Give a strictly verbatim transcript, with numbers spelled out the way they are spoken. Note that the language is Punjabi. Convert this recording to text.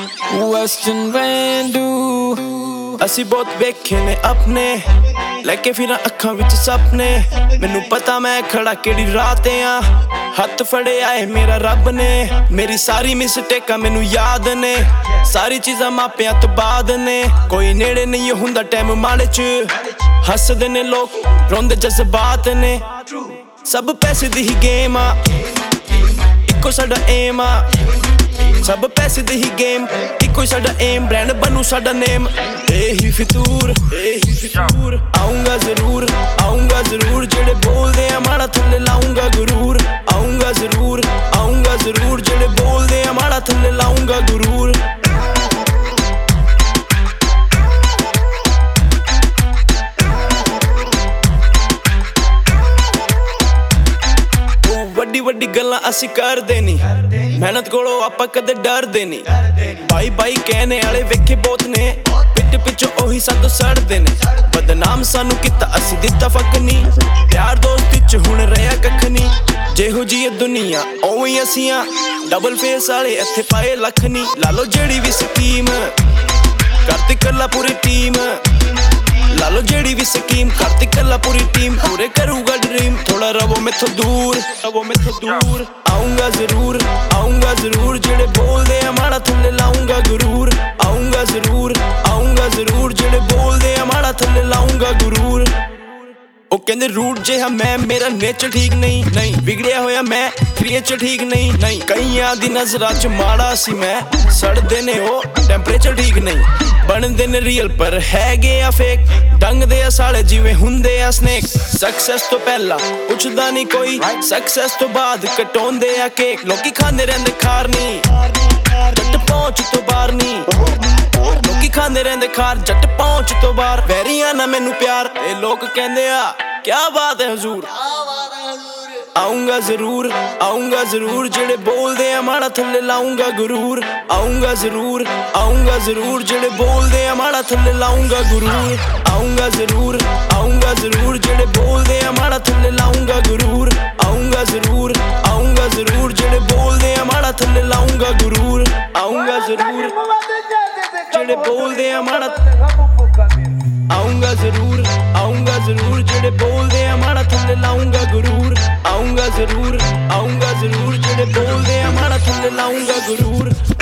Western Vendu ਅਸੀਂ ਬਹੁਤ ਵੇਖੇ ਨੇ ਆਪਣੇ ਲੈ ਕੇ ਫਿਰਾਂ ਅੱਖਾਂ ਵਿੱਚ ਸੁਪਨੇ ਮੈਨੂੰ ਪਤਾ ਮੈਂ ਖੜਾ ਕਿਹੜੀ ਰਾਹ ਤੇ ਆ ਹੱਥ ਫੜਿਆ ਏ ਮੇਰਾ ਰੱਬ ਨੇ ਮੇਰੀ ਸਾਰੀ ਮਿਸਟੇਕਾਂ ਮੈਨੂੰ ਯਾਦ ਨੇ ਸਾਰੀ ਚੀਜ਼ਾਂ ਮਾਪਿਆਂ ਤੋਂ ਬਾਅਦ ਨੇ ਕੋਈ ਨੇੜੇ ਨਹੀਂ ਹੁੰਦਾ ਟਾਈਮ ਮਾੜੇ ਚ ਹੱਸਦੇ ਨੇ ਲੋਕ ਰੋਂਦੇ ਜਜ਼ਬਾਤ ਨੇ ਸਭ ਪੈਸੇ ਦੀ ਹੀ ਗੇਮ ਆ ਇੱਕੋ ਸਾਡਾ ਏਮ ਆ ਸਭ ਪੈਸੇ ਦੀ ਹੀ ਗੇਮ ਇੱਕੋ ਸਾਡਾ ਏਮ ਬ੍ਰਾਂਡ ਬਣੂ ਸਾਡਾ ਨੇਮ ਇਹੀ ਫਿਤੂਰ ਇਹੀ ਫਿਤੂਰ ਆਉਂਗਾ ਜ਼ਰੂਰ ਆਉਂਗਾ ਜ਼ਰੂਰ ਜਿਹੜੇ ਬੋਲਦੇ ਆ ਮਾੜਾ ਥੱਲੇ ਲਾਉਂਗਾ ਗੁਰੂਰ ਆਉਂਗਾ ਜ਼ਰੂਰ ਆਉਂਗਾ ਜ਼ਰੂਰ ਜਿਹੜੇ ਬੋਲਦੇ ਆ ਮਾੜਾ ਥੱਲੇ ਲਾਉਂਗਾ ਗੁਰੂਰ ਵੱਡੀ ਵੱਡੀ ਗੱਲਾਂ ਅਸੀਂ ਕਰਦੇ ਨੀ ਮਿਹਨਤ ਕੋਲੋਂ ਆਪਾਂ ਕਦੇ ਡਰਦੇ ਨੀ ਬਾਈ ਬਾਈ ਕਹਿਣੇ ਵਾਲੇ ਵੇਖੇ ਬਹੁਤ ਨੇ ਪਿੱਟ ਪਿੱਛੋਂ ਉਹੀ ਸਾਤੋਂ ਸੜਦੇ ਨੇ ਬਦਨਾਮ ਸਾਨੂੰ ਕੀਤਾ ਅਸੀਂ ਦਿੱਤਾ ਫੱਕ ਨੀ ਪਿਆਰ ਦੋਸਤੀ ਚ ਹੁਣ ਰਿਹਾ ਕੱਖ ਨੀ ਜਿਹੋ ਜੀ ਇਹ ਦੁਨੀਆ ਉਵੇਂ ਅਸੀਂ ਆ ਡਬਲ ਫੇਸ ਵਾਲੇ ਇੱਥੇ ਪਾਏ ਲੱਖ ਨੀ ਲਾ ਲੋ ਜਿਹੜੀ ਵੀ ਸਕੀਮ ਕਰਤੀ ਕੱਲਾ ਪੂਰੀ ਟੀਮ ਲਾ ਲੋ ਜਿਹੜੀ ਵੀ ਸਕੀਮ ਕਰਤੀ ਕੱਲਾ ਪੂਰੀ ਟੀਮ ਪੂਰੇ ਕਰੂਗਾ ਡ੍ਰੀਮ ਥੋੜਾ ਰਵੋ ਮੈਥੋਂ ਦੂਰ ਰਵੋ ਮੈਥੋਂ ਦੂਰ ਆਉਂਗਾ ਜ਼ਰੂਰ ਆਉਂਗਾ ਜ਼ਰੂਰ ਜਿਹੜੇ ਬੋਲਦੇ ਆ ਮਾੜਾ ਥੱਲੇ ਲਾਉਂਗਾ ਗੁਰੂਰ ਆਉਂਗਾ ਜ਼ਰੂਰ ਆਉਂਗਾ ਜ਼ਰੂਰ ਜਿਹੜੇ ਬੋਲਦੇ ਆ ਮਾੜਾ ਥੱਲੇ ਲਾਉਂਗਾ ਗੁਰੂਰ ਉਹ ਕਹਿੰਦੇ ਰੂਟ ਜਿਹਾ ਮੈਂ ਮੇਰਾ ਨੇਚਰ ਠੀਕ ਨਹੀਂ ਨਹੀਂ ਵਿਗੜਿਆ ਹੋਇਆ ਮੈਂ ਕ੍ਰੀਏਚਰ ਠੀਕ ਨਹੀਂ ਨਹੀਂ ਕਈਆਂ ਦੀ ਨਜ਼ਰਾਂ ਚ ਮਾੜਾ ਸੀ ਮੈਂ ਸੜਦੇ ਨੇ ਉਹ ਟੈਂਪਰੇਚਰ ਠੀਕ ਨਹੀਂ ਬਣਦੇ ਨੇ ਰੀਅਲ ਪਰ ਹੈਗੇ ਆ ਫੇਕ ਡੰਗਦੇ ਆ ਸਾਲੇ ਜਿਵੇਂ ਹੁੰਦੇ ਆ ਸਨੇਕ ਸਕਸੈਸ ਤੋਂ ਪਹਿਲਾਂ ਪੁੱਛਦਾ ਨਹੀਂ ਕੋਈ ਸਕਸੈਸ ਤੋਂ ਬਾਅਦ ਕਟਾਉਂਦੇ ਆ ਕੇਕ ਲੋਕੀ ਖਾਂਦੇ ਰਹਿੰਦੇ ਖਾਰ ਨੀ ਜੱਟ ਪਹੁੰਚ ਤੋਂ ਬਾਹਰ ਨੀ ਲੋਕੀ ਖਾਂਦੇ ਰਹਿੰਦੇ ਖਾਰ ਜੱਟ ਪਹੁੰਚ ਤੋਂ ਬਾਹਰ ਵੈਰੀਆਂ ਨਾ ਮੈਨੂੰ ਪਿਆਰ ਇਹ ਲੋਕ ਕਹਿੰਦੇ ਆ ਕਿਆ ਬਾਤ ਹੈ ਹਜ਼ੂਰ ਆਉਂਗਾ ਜ਼ਰੂਰ ਆਉਂਗਾ ਜ਼ਰੂਰ ਜਿਹੜੇ ਬੋਲਦੇ ਆ ਮਾੜਾ ਥੱਲੇ ਲਾਉਂਗਾ ਗੁਰੂਰ ਆਉਂਗਾ ਜ਼ਰੂਰ ਆਉਂਗਾ ਜ਼ਰੂਰ ਜਿਹੜੇ ਬੋਲਦੇ ਆ ਮਾੜਾ ਥੱਲੇ ਲਾਉਂਗਾ ਗੁਰੂਰ ਆਉਂਗਾ ਜ਼ਰੂਰ ਆਉਂਗਾ ਜ਼ਰੂਰ ਜਿਹੜੇ ਬੋਲਦੇ ਆ ਮਾੜਾ ਥੱਲੇ ਲਾਉਂਗਾ ਗੁਰੂਰ ਆਉਂਗਾ ਜ਼ਰੂਰ ਆਉਂਗਾ ਜ਼ਰੂਰ ਜਿਹੜੇ ਬੋਲਦੇ ਆ ਮਾੜਾ ਥੱਲੇ ਲਾਉਂਗਾ ਗੁਰੂਰ ਆਉਂਗਾ ਜ਼ਰੂਰ ਜਿਹੜੇ ਬੋਲਦੇ ਆ ਮਾੜਾ ਆਉਂਗਾ ਜ਼ਰੂਰ ਆਉਂਗਾ ਜ਼ਰੂਰ ਜਿਹੜੇ ਬੋਲਦੇ ਆ ਮਾੜਾ ਥੱਲੇ ਲਾਉਂਗਾ ਗੁਰੂਰ ਆਉਂਗਾ ਜ਼ਰੂਰ ਆਉਂਗਾ ਜ਼ਰੂਰ ਜਿਹੜੇ ਬੋਲਦੇ ਆ ਮਾੜਾ ਥੱਲੇ ਲਾਉਂਗਾ ਗੁਰੂਰ